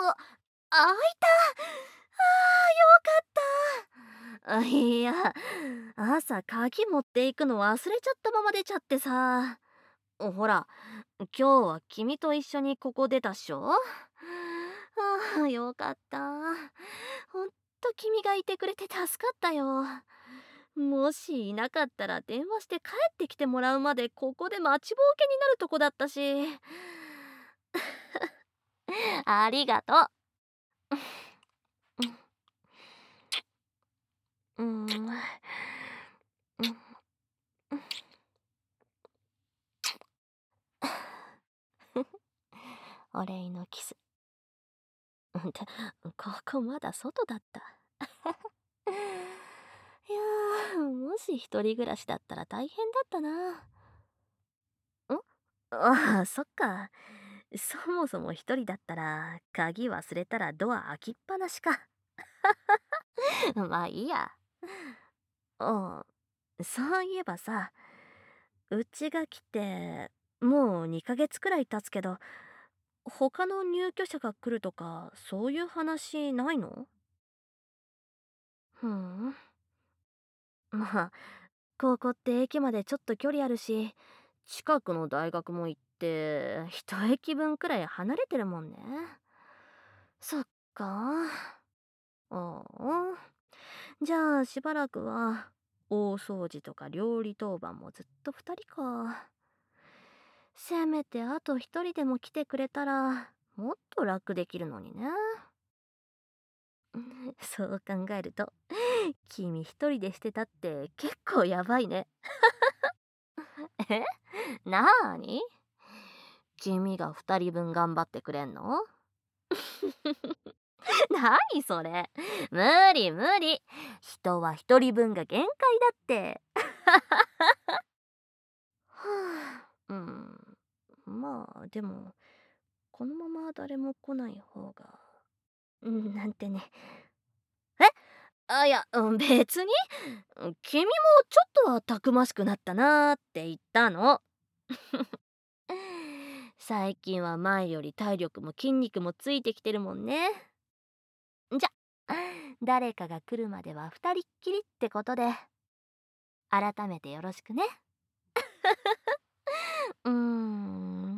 あ、開いた。よかった。いや、朝鍵持っていくの忘れちゃったまま出ちゃってさ。ほら、今日は君と一緒にここ出たっしょ。よかった。ほんと君がいてくれて助かったよ。もしいなかったら電話して帰ってきてもらうまでここで待ちぼうけになるとこだったし。ありがとう。お礼のキス。ってここまだ外だった。いやもし一人暮らしだったら大変だったな。ああ、そっか。そもそも一人だったら鍵忘れたらドア開きっぱなしか。まあいいや。ああ、そういえばさ、うちが来てもう2ヶ月くらい経つけど、他の入居者が来るとかそういう話ないの？ふん。まあ、高校って駅までちょっと距離あるし、近くの大学も行って一駅分くらい離れてるもんね。そっか。ああ。じゃあしばらくは大掃除とか料理当番もずっと二人か。せめてあと一人でも来てくれたらもっと楽できるのにね。そう考えると君一人でしてたって結構やばいね。え、なーに？君が二人分頑張ってくれんの？何それ。無理無理。人は一人分が限界だって。はあ、まあでもこのまま誰も来ない方が、なんてね。え、いや、別に。君もちょっとはたくましくなったなーって言ったの。最近は前より体力も筋肉もついてきてるもんね。じゃ、誰かが来るまでは二人っきりってことで、改めてよろしくね。